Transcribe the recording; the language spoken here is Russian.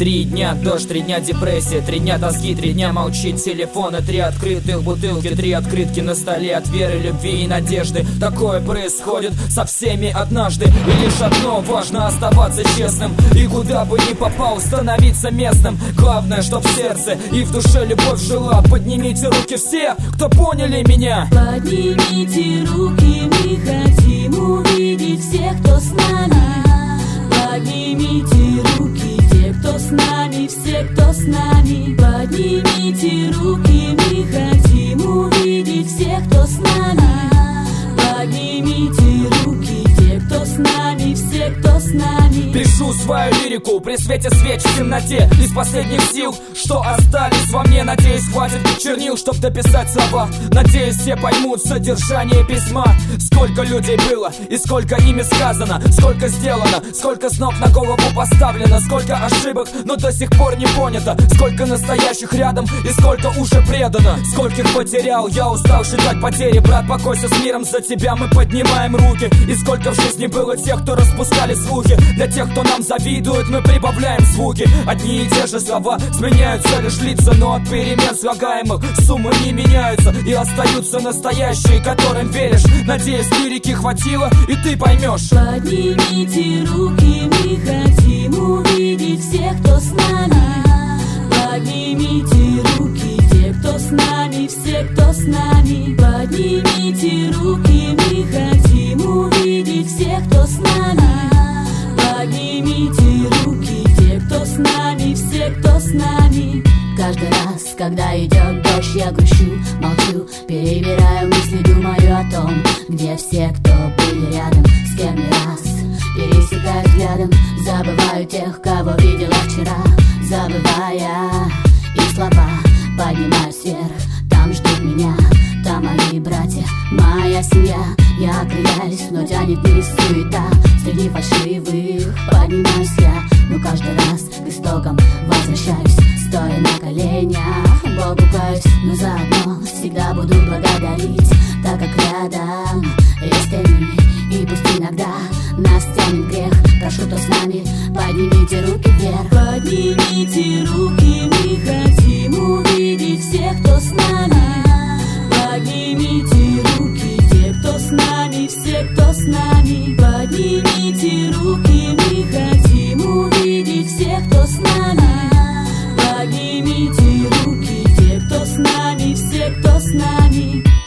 3 дня дождь, 3 дня депрессия, 3 дня тоски, 3 дня молчит телефон, 3 открытых бутылки, 3 открытки на столе от веры, любви и надежды. Такое происходит со всеми однажды. И лишь одно важно: оставаться честным. И куда бы ни попал, становиться местным. Главное, чтоб в сердце и в душе любовь жила. Поднимите руки все, кто поняли меня. Поднимите руки, мы хотим увидеть всех, кто с нами. Поднимите руки, те, кто с нами, все, кто с нами. Поднимите руки, мы хотим увидеть всех, кто с нами. Поднимите руки, те, кто с нами, все, кто с нами. Пишу свою лирику при свете свеч в темноте. Из последних сил, что остались во мне. Надеюсь, хватит чернил, чтоб дописать слова. Надеюсь, все поймут содержание письма. Сколько людей было и сколько ими сказано. Сколько сделано, сколько снов на голову поставлено. Сколько ошибок, но до сих пор не понято. Сколько настоящих рядом и сколько уже предано. Скольких потерял, я устал считать потери. Брат, покойся с миром, за тебя мы поднимаем руки. И сколько в жизни было тех, кто распускали слухи. Для тех, кто нам завидует, мы прибавляем звуки. Одни и те же слова, сменяются лишь лица. Но от перемен слагаемых суммы не меняются. И остаются настоящие, которым веришь. Надеюсь, лирики хватило, и ты поймешь. Поднимите руки, мы хотим увидеть всех, кто с нами. Поднимите руки, те, кто с нами, все, кто с нами. Поднимите руки, мы хотим увидеть всех, кто с нами. Поднимите руки, те, кто с нами, все, кто с нами. Каждый раз, когда идет дождь, я грущу, молчу, перебираю мысли, думаю о том, где все, кто были рядом, с кем не раз пересекаю взглядом. Забываю тех, кого видела вчера, забывая их слова, поднимаюсь вверх, там ждут меня, там мои братья, моя семья. Я окрыляюсь, но тянет вниз суета. Среди фальшивых поднимаюсь я, но каждый раз к истокам возвращаюсь, стоя на коленях, Богу каюсь, но заодно всегда буду благодарить, так как рядом есть они. И пусть иногда нас тянет грех, прошу, кто с нами, поднимите руки вверх. Поднимите руки, мы хотим увидеть всех, кто с нами. Поднимите руки, те, кто с нами, все, кто с нами. Поднимите руки, мы хотим увидеть всех, кто с нами. Поднимите руки, те, кто с нами, все, кто с нами.